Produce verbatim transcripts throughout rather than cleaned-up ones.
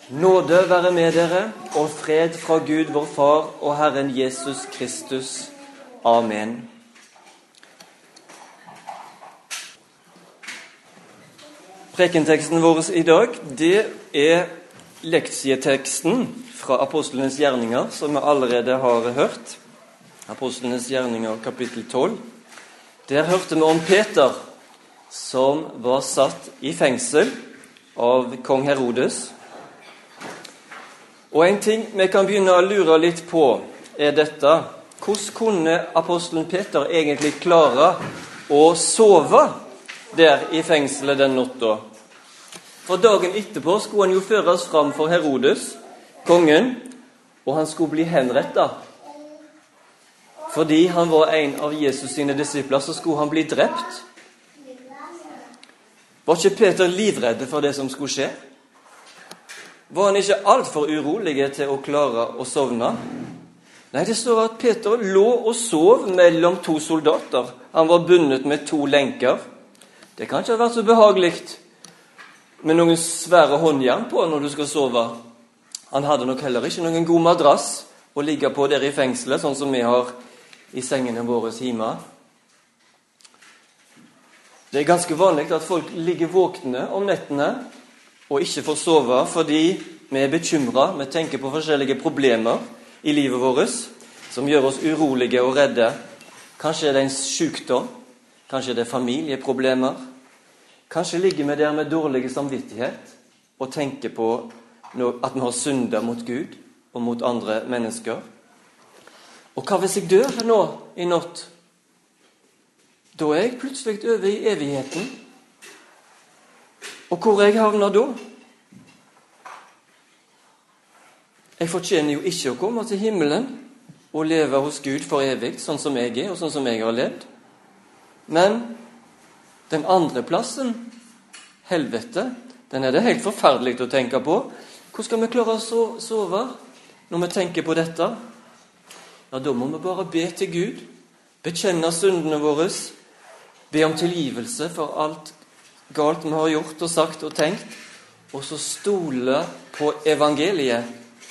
Nåde være med dere, og fred fra Gud vår Far og Herren Jesus Kristus. Amen. Prekenteksten vår i dag, det er leksieteksten fra Apostlenes gjerninger, som vi allerede har hørt. Apostlenes gjerninger, kapittel tolv. Der hørte vi om Peter, som var satt i fengsel av kong Herodes. Og en ting vi kan begynne å lure litt på er dette. Hvordan kunne apostelen Peter egentlig klare å sove der i fengselet den natta? For dagen etterpå skulle han jo føres fram for Herodes, kongen, og han skulle bli henrettet. Fordi han var en av Jesus sine disipler, så skulle han bli drept. Var ikke Peter livredde for det som skulle skje? Var han ikke alt for urolig til å klare å sovne? Nei, det står at Peter lå og sov mellom to soldater. Han var bundet med to lenker. Det kan ikke ha vært så behagelig med noen svære håndjern på når du skal sove. Han hadde nok heller ikke noen god madrass å ligge på der i fengselet, sånn som vi har i sengene våre hjemme. Det er ganske vanlig at folk ligger våkne om nettene og ikke får sove fordi vi er bekymret. Vi tenker på forskjellige problemer i livet vårt som gjør oss urolige og redde. Kanskje er det en sykdom, kanskje er det familieproblemer. Kanskje ligger vi der med dårlig samvittighet og tenker på at vi har syndet mot Gud og mot andre mennesker. Og hva hvis jeg dør nå i natt? Da er jeg plutselig over i evigheten. Og hvor jeg havner da? Jeg fortjener jo ikke å komme til himmelen og leve hos Gud for evig, sånn som jeg er og sånn som jeg har levd. Men den andre plassen, helvete, den er det helt forferdelig å tenke på. Hvordan skal vi klare å sove når vi tenker på dette? Ja, da må vi bare be til Gud, bekjenne syndene våre, be om tilgivelse for alt galt vi har gjort og sagt og tenkt, og så stole på evangeliet.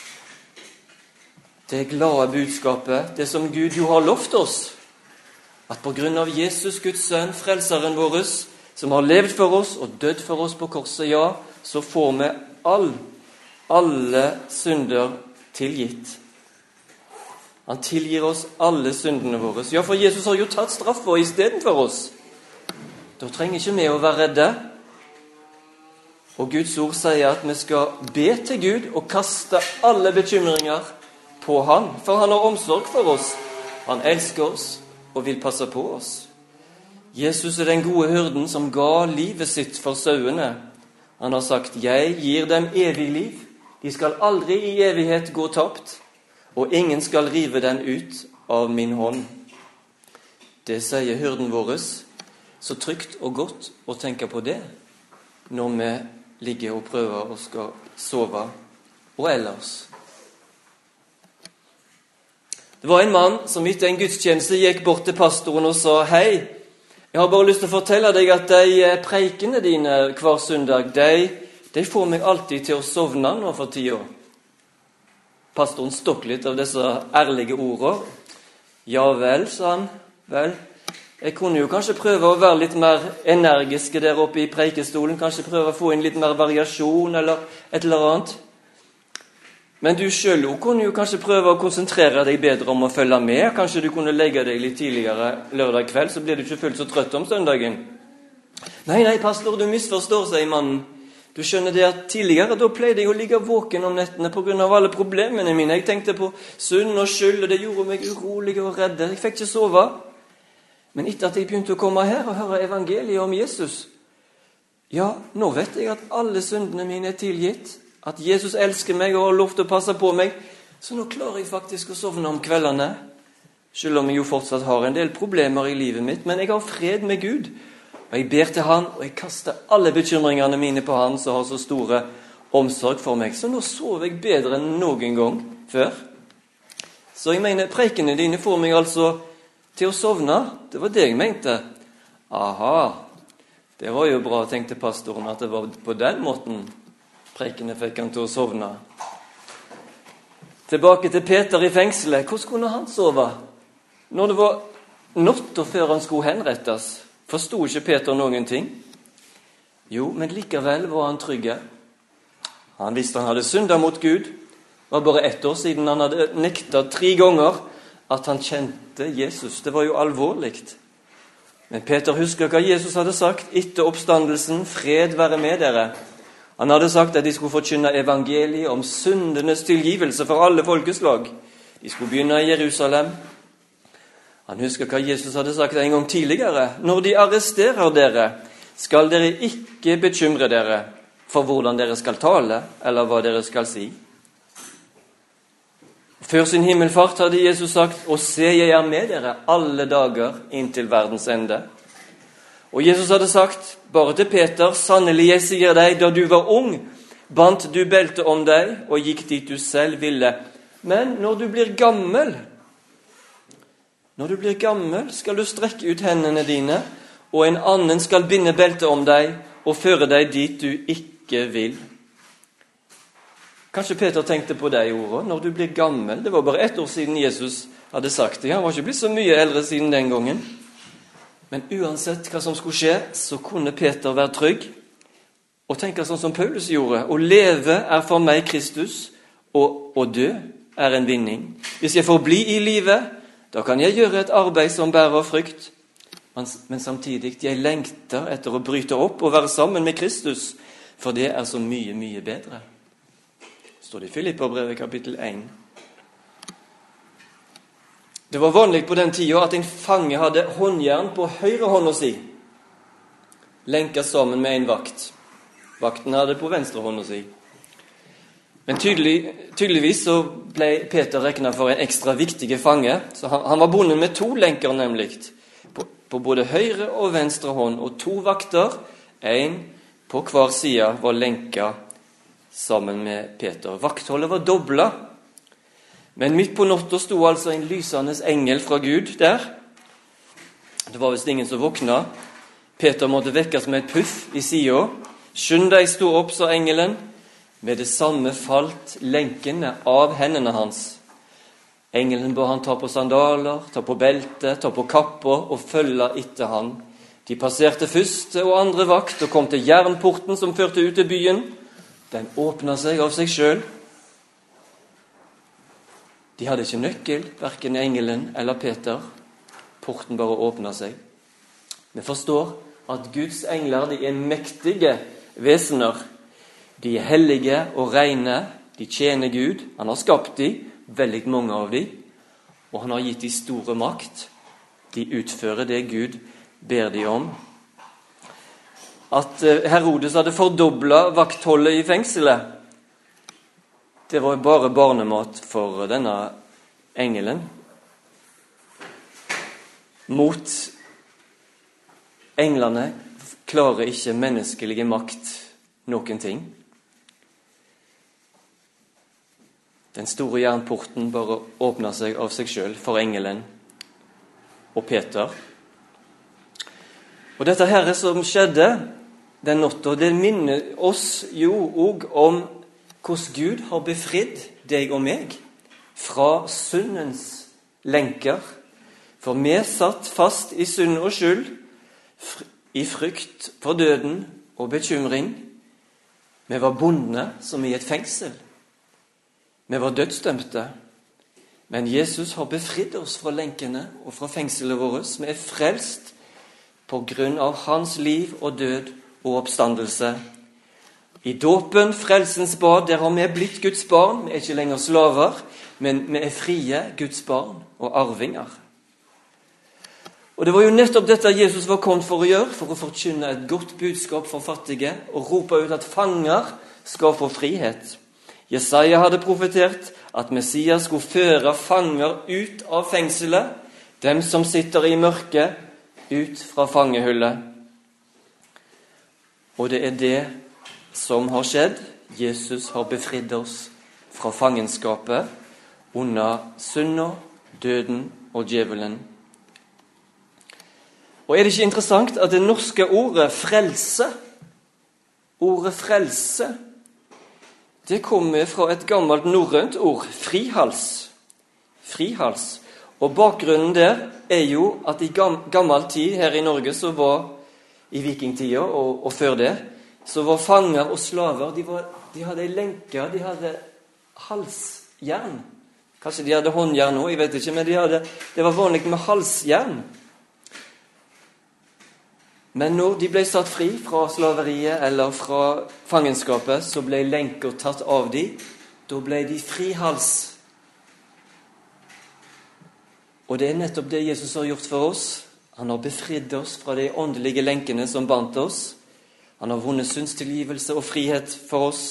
Det glade budskapet, det som Gud jo har lovt oss, at på grunn av Jesus, Guds sønn, frelseren vår, som har levd for oss og dødd for oss på korset, ja, så får vi all, alle synder tilgitt. Han tilgir oss alle syndene våre. Ja, for Jesus har jo tatt straffa i stedet for oss. Da trenger ikke vi å være redde. Og Guds ord sier at vi skal be til Gud og kaste alle bekymringer på Han. For Han har omsorg for oss. Han elsker oss og vil passe på oss. Jesus er den gode hyrden som ga livet sitt for sauene. Han har sagt, jeg gir dem evig liv. De skal aldri i evighet gå tapt, og ingen skal rive den ut av min hånd. Det sier hyrden våres. Så trygt og godt å tenke på det når vi ligger og prøver og skal sove, og ellers. Det var en mann som etter en gudstjeneste gikk bort til pastoren og sa, hei, jeg har bare lyst til å fortelle deg at de preikene dine hver søndag, de, de får meg alltid til å sovne nå for tida. Pastoren stokk litt av disse ærlige ordene. Ja vel, sa han, vel, jeg kunne jo kanskje prøve å være litt mer energiske der oppe i preikestolen, kanskje prøve å få inn litt mer variasjon eller et eller annet. Men du selv kunne jo kanskje prøve å konsentrere deg bedre om å følge med. Kanskje du kunne legge deg litt tidligere lørdag kveld, så blir du ikke fullt så trøtt om søndagen. Nei, nei, pastor, du misforstår, sier mannen. Du skjønner det at tidligere, da pleide jeg å ligge våken om nettene på grunn av alle problemene mine. Jeg tenkte på synd og skyld, og det gjorde meg urolig og redde. Jeg fikk ikke sove. Men etter at jeg begynte å komme her og høre evangeliet om Jesus, ja, nå vet jeg at alle syndene mine er tilgitt, at Jesus elsker meg og har lov til å passe på meg, så nå klarer jeg faktisk å sovne om kveldene, selv om jeg jo fortsatt har en del problemer i livet mitt, men jeg har fred med Gud, og jeg ber til Han, og jeg kaster alle bekymringene mine på Han, som har så store omsorg for meg, så nå sover jeg bedre enn noen gang før. Så jeg mener, preikene dine får meg altså til å sovne. Det var det jeg mente. Aha, det var jo bra, tenkte pastoren, at det var på den måten preikene fikk han til å sovne. Tilbake til Peter i fengselet. Hvordan kunne han sove? Når det var natta før han skulle henrettes, forstod ikke Peter noen ting. Jo, men likevel var han trygge. Han visste han hadde syndet mot Gud. Det var bare ett år siden han hadde nektet tre ganger at han kjente Jesus. Det var jo alvorligt. Men Peter husker hva Jesus hadde sagt etter oppstandelsen. Fred være med dere. Han hadde sagt at de skulle forkynne evangeliet om syndenes tilgivelse for alle folkeslag. De skulle begynne i Jerusalem. Han husker hva Jesus hadde sagt en gang tidligere. Når de arresterer dere, skal dere ikke bekymre dere for hvordan dere skal tale, eller hva dere skal si. Før sin himmelfart hadde Jesus sagt, og se, jeg er med dere alle dager inntil verdens ende. Og Jesus hadde sagt, bare til Peter, sannelig jeg sier deg, da du var ung, bandt du belte om deg, og gikk dit du selv ville. Men når du blir gammel, når du blir gammel, skal du strekke ut hendene dine, og en annen skal binde belte om deg, og føre deg dit du ikke vil. Kanskje Peter tenkte på det i ordet, når du blir gammel. Det var bare ett år siden Jesus hadde sagt det. Han var ikke blitt så mye eldre siden den gangen. Men uansett hva som skulle skje, så kunne Peter være trygg og tenke sånn som Paulus gjorde. Å leve er for meg Kristus, og å dø er en vinning. Hvis jeg får bli i livet, da kan jeg gjøre et arbeid som bærer frykt. Men samtidig, jeg lengter etter å bryte opp og være sammen med Kristus, for det er så mye, mye bedre. Står det i Filipperbrevet kapittel én. Det var vanlig på den tiden at en fange hadde håndjern på høyre hånda si, lenket sammen med en vakt. Vakten hadde på venstre hånda si. Men tydelig, tydeligvis så ble Peter regnet for en ekstra viktige fange, så han, han var bundet med to lenker nemlig, på, på både høyre og venstre hånd, og to vakter, en på hver side, var lenket sammen med Peter. Vaktholdet var dobla, men midt på natta sto altså en lysende engel fra Gud der. Det var visst ingen som våkna. Peter måtte vekkes med et puff i sida. Skynd deg, stå opp, sa engelen. Med det samme falt lenkene av hendene hans. Engelen ba han ta på sandaler, ta på belte, ta på kappa og følge etter han. De passerte første og andre vakt og kom til jernporten som førte ut til byen. Den åpnet seg av seg selv. De hadde ikke nøkkel, hverken engelen eller Peter. Porten bare åpnet seg. Vi forstår at Guds engler, de er mektige vesener. De er hellige og rene. De tjener Gud. Han har skapt de, veldig mange av de. Og han har gitt de store makt. De utfører det Gud ber de om. At Herodes hadde fordoblet vaktholdet i fengselet, det var bare barnemat for denne engelen. Mot englene klarer ikke menneskelige makt noen ting. Den store jernporten bare åpner seg av seg selv for engelen og Peter. Og dette her som skjedde den natta, det minner oss jo også om hvordan Gud har befridd deg og meg fra syndens lenker. For vi satt fast i synd og skyld, i frykt for døden og bekymring. Vi var bundne som i et fengsel. Vi var dødsdømte. Men Jesus har befridd oss fra lenkene og fra fengselet vårt. Vi er frelst på grunn av hans liv og død og oppstandelse. I dåpen, frelsens bad, der har vi blitt Guds barn. Vi er ikke lenger slaver, men vi er frie Guds barn og arvinger. Og det var jo nettopp dette Jesus var kommet for å gjøre, for å forkynne et godt budskap for fattige, og rope ut at fanger skal få frihet. Jesaja hadde profetert at Messias skulle føre fanger ut av fengselet, dem som sitter i mørket, ut fra fangehullet. Og det er det som har skjedd. Jesus har befridd oss fra fangenskapet under synda, døden og djevelen. Og er det ikke interessant at det norske ordet frelse, ordet frelse, det kommer fra et gammelt norrønt ord, frihals. Frihals. Og bakgrunnen der er jo at i gammel tid her i Norge, så var i vikingtida og, og før det, så var fanger og slaver, de, var, de hadde lenker, de hadde halsjern. Kanskje de hadde håndjern nå, jeg vet ikke, men de hadde, det var vanlig med halsjern. Men når de ble satt fri fra slaveriet eller fra fangenskapet, så ble lenker tatt av de. Da ble de frihals. Og det er nettopp det Jesus har gjort for oss. Han har befridd oss fra de åndelige lenkene som bandt oss. Han har vunnet syndstilgivelse og frihet for oss.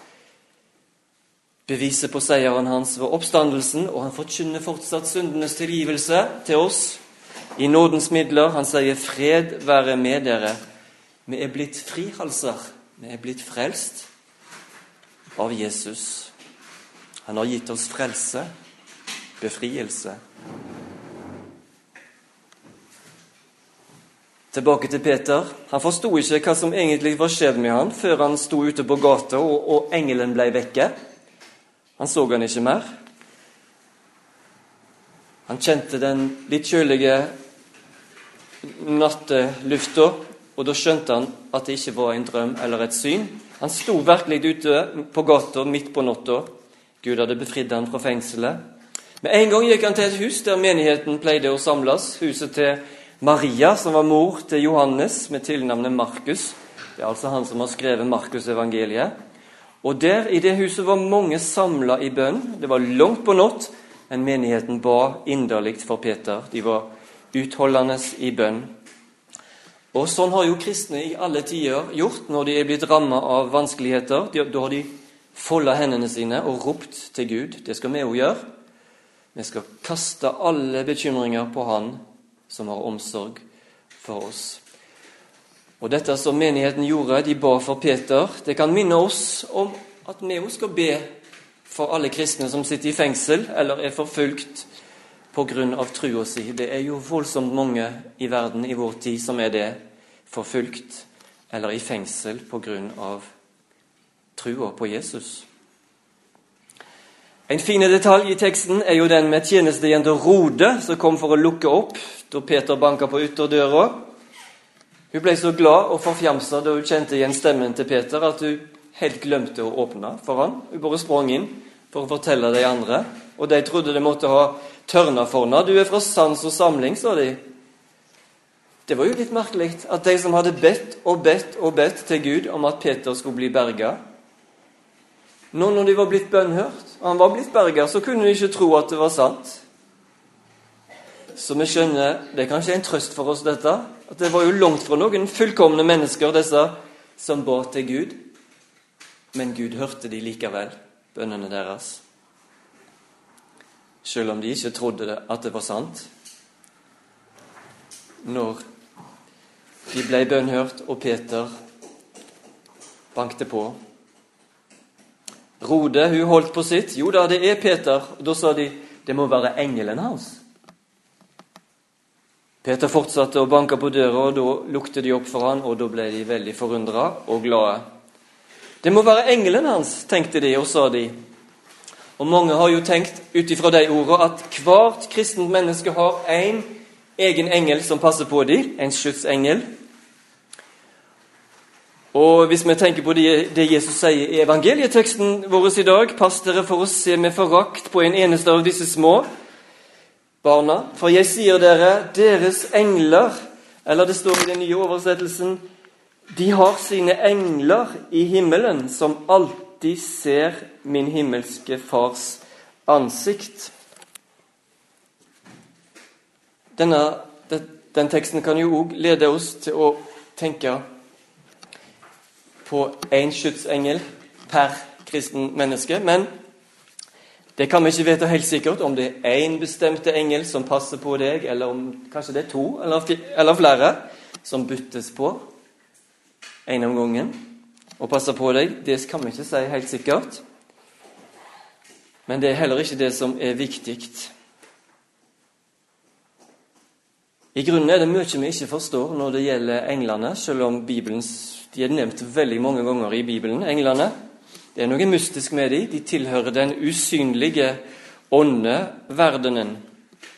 Beviset på seieren hans var oppstandelsen, og han forkynner fortsatt syndenes tilgivelse til oss. I nådens midler, han sier, fred være med dere. Vi er blitt frihalser. Vi er blitt frelst av Jesus. Han har gitt oss frelse, befrielse. Tilbake til Peter. Han forstod ikke hva som egentlig var skjedd med han, før han sto ute på gata og, og engelen ble vekke. Han så han ikke mer. Han kjente den litt kjølige nattelufta, og da skjønte han at det ikke var en drøm eller et syn. Han sto virkelig ute på gata midt på natta. Gud hadde befridd han fra fengselet. Med en gang gikk han til et hus der menigheten pleide å samles. Huset til Maria, som var mor til Johannes, med tilnavnet Markus. Det er altså han som har skrevet Markus evangeliet. Og der i det huset var mange samlet i bønn. Det var langt på natt, men menigheten ba inderlig for Peter. De var utholdende i bønn. Og sånn har jo kristne i alle tider gjort når de er blitt rammet av vanskeligheter. Da har de foldet hendene sine og ropt til Gud. Det skal vi jo gjøre. Vi skal kaste alle bekymringer på Han som har omsorg for oss. Og dette som menigheten gjorde, de ba for Peter, det kan minne oss om at vi også skal be for alle kristne som sitter i fengsel eller er forfulgt på grunn av trua si. Det er jo voldsomt mange i verden i vår tid som er det, forfulgt eller i fengsel på grunn av trua på Jesus. En fin detalj i teksten er jo den med tjenestejenta Rode, som kom for å lukke opp da Peter banket på ytterdøra. Hun ble så glad og forfjamset da hun kjente igjen stemmen til Peter, at hun helt glemte å åpne for han. Hun bare sprang inn for å fortelle de andre, og de trodde de måtte ha tørna for henne. Du er fra sans og samling, sa de. Det var jo litt merkelig at de som hadde bedt og bedt og bedt til Gud om at Peter skulle bli berget, nå når de var blitt bønnhørt, og han var blitt berget, så kunne de ikke tro at det var sant. Så vi skjønner, det er kanskje en trøst for oss dette, at det var jo langt fra noen fullkomne mennesker, disse som ba til Gud. Men Gud hørte de likevel, bønnene deres. Selv om de ikke trodde at det var sant. Når de ble bønnhørt, og Peter bankte på. Rode, hun holdt på sitt. Jo da, det er Peter. Da sa de, det må være engelen hans. Peter fortsatte å banke på døra, og da lukte de opp for han, og da ble de veldig forundret og glade. Det må være engelen hans, tenkte de, og sa de. Og mange har jo tenkt utifra de ordene at hvert kristent menneske har en egen engel som passer på dem, en skytsengel. Og hvis vi tenker på det, det Jesus sier i evangelieteksten vår i dag, pass dere for å se med forakt på en eneste av disse små barna. For jeg sier dere, deres engler, eller det står i den nye oversettelsen, de har sine engler i himmelen som alltid ser min himmelske fars ansikt. Denne, den teksten kan jo også lede oss til å tenke på en skytsengel per kristen menneske, men det kan vi ikke vite helt sikkert om det er en bestemte engel som passer på deg, eller om kanskje det er to eller, eller flere som byttes på en om gangen og passer på deg. Det kan vi ikke si helt sikkert, men det er heller ikke det som er viktig. I grunnen er det mye vi ikke forstår når det gjelder englene, selv om Bibelens, de er nevnt veldig mange ganger i Bibelen, englene. Det er noe mystisk med dem. De tilhører den usynlige åndeverdenen.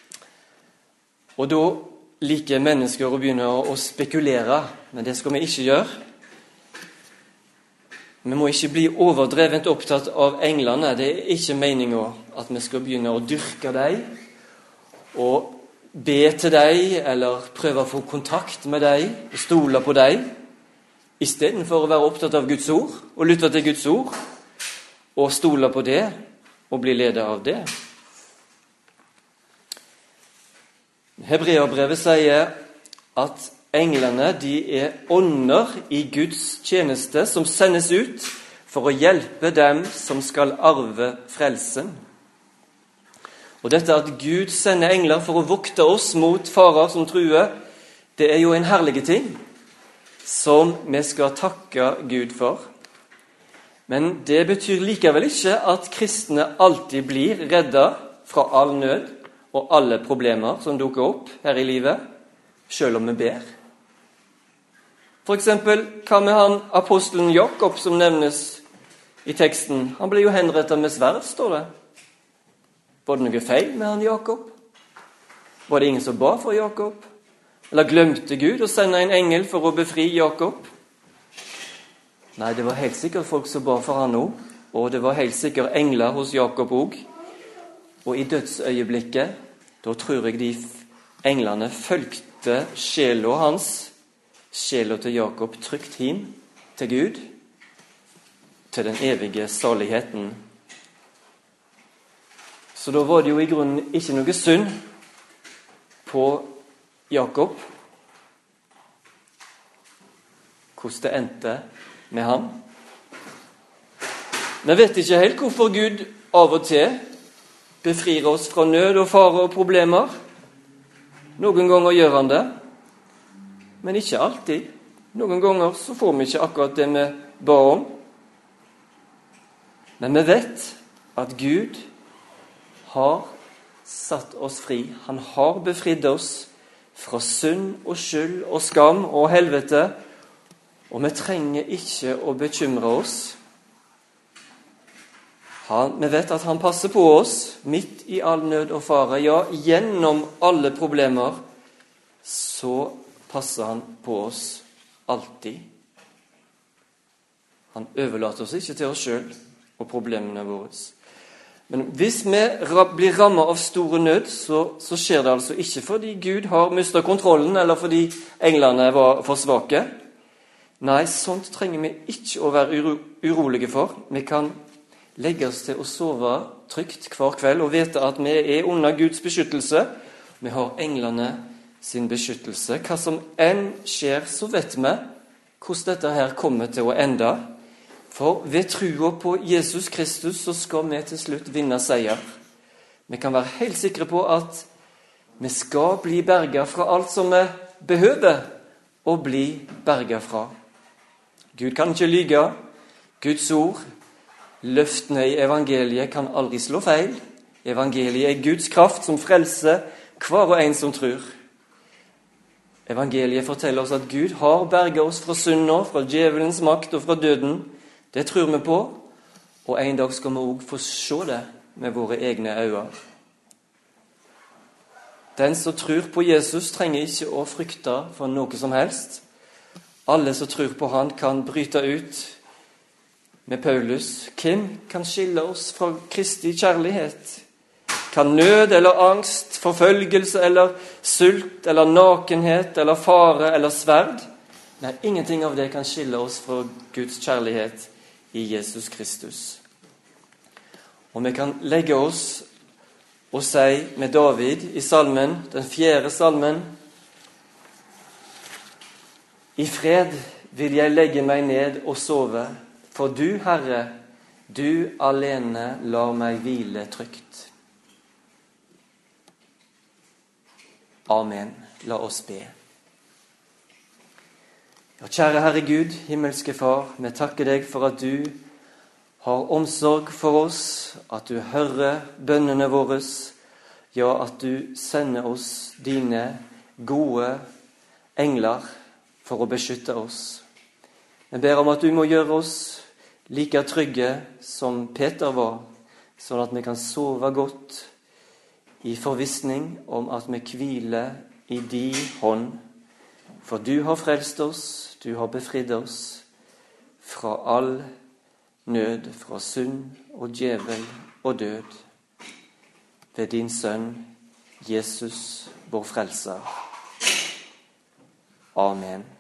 Og da liker mennesker å begynne å spekulere, men det skal vi ikke gjøre. Vi må ikke bli overdrevent opptatt av englene. Det er ikke meningen at vi skal begynne å dyrke dem, og be til dem, eller prøve å få kontakt med dem, og stole på dem, i stedet for å være opptatt av Guds ord, og lytte til Guds ord, og stole på det, og bli ledet av det. Hebreerbrevet sier at englene, de er ånder i Guds tjeneste, som sendes ut for å hjelpe dem som skal arve frelsen. Og dette at Gud sender engler for å vokte oss mot farer som truer, det er jo en herlig ting, som vi skal takke Gud for. Men det betyr likevel ikke at kristne alltid blir reddet fra all nød og alle problemer som dukker opp her i livet, selv om vi ber. For eksempel, hva med han apostelen Jakob som nevnes i teksten? Han ble jo henrettet med sverd, står det. Var det noe feil med han Jakob? Var det ingen som ba for Jakob? Eller glemte Gud å sende en engel for å befri Jakob? Nei, det var helt sikkert folk som ba for han også, og det var helt sikkert engler hos Jakob også. Og i dødsøyeblikket, da tror jeg de englene følte sjela hans, sjela til Jakob, trygt hjem til Gud, til den evige saligheten. Så da var det jo i grunnen ikke noe synd på Jakob, hvordan det endte med ham. Vi vet ikke helt hvorfor Gud av og til befrir oss fra nød og fare og problemer. Noen ganger gjør han det, men ikke alltid. Noen ganger så får vi ikke akkurat det vi ba om. Men vi vet at Gud har satt oss fri. Han har befridd oss fra synd og skyld og skam og helvete, og vi trenger ikke å bekymre oss. Han, vi vet at han passer på oss midt i all nød og fare. Ja, gjennom alle problemer så passer han på oss alltid. Han overlater oss ikke til oss selv og problemene våre. Men hvis vi blir rammet av store nød, så, så skjer det altså ikke fordi Gud har mistet kontrollen, eller fordi englene var for svake. Nei, sånt trenger vi ikke å være uro, urolige for. Vi kan legge oss til å sove trygt hver kveld og vite at vi er under Guds beskyttelse. Vi har englene sin beskyttelse. Hva som enn skjer, så vet vi hvordan dette her kommer til å ende. For ved trua på Jesus Kristus så skal vi til slutt vinne seier. Vi kan være helt sikre på at vi skal bli berget fra alt som vi behøver å bli berget fra. Gud kan ikke lyge. Guds ord, løftene i evangeliet, kan aldri slå feil. Evangeliet er Guds kraft som frelser hver og en som tror. Evangeliet forteller oss at Gud har berget oss fra synden, fra djevelens makt og fra døden. Det tror vi på, og en dag skal vi også få se det med våre egne øyne. Den som tror på Jesus trenger ikke å frykte for noe som helst. Alle som tror på han kan bryte ut med Paulus. Hvem kan skille oss fra Kristi kjærlighet? Kan nød eller angst, forfølgelse eller sult eller nakenhet eller fare eller sverd? Nei, ingenting av det kan skille oss fra Guds kjærlighet i Jesus Kristus. Og vi kan legge oss og si med David i salmen, den fjerde salmen: I fred vil jeg legge meg ned og sove, for du, Herre, du alene lar meg hvile trygt. Amen. La oss be. Ja, kjære Herre Gud, himmelske Far, vi takker deg for at du har omsorg for oss, at du hører bønnene våre, ja, at du sender oss dine gode engler for å beskytte oss. Vi ber om at du må gjøre oss like trygge som Peter var, sånn at vi kan sove godt i forvissning om at vi hviler i din hånd. For du har frelst oss, du har befridd oss fra all nød, fra synd og djevel og død, ved din sønn Jesus, vår frelser. Amen.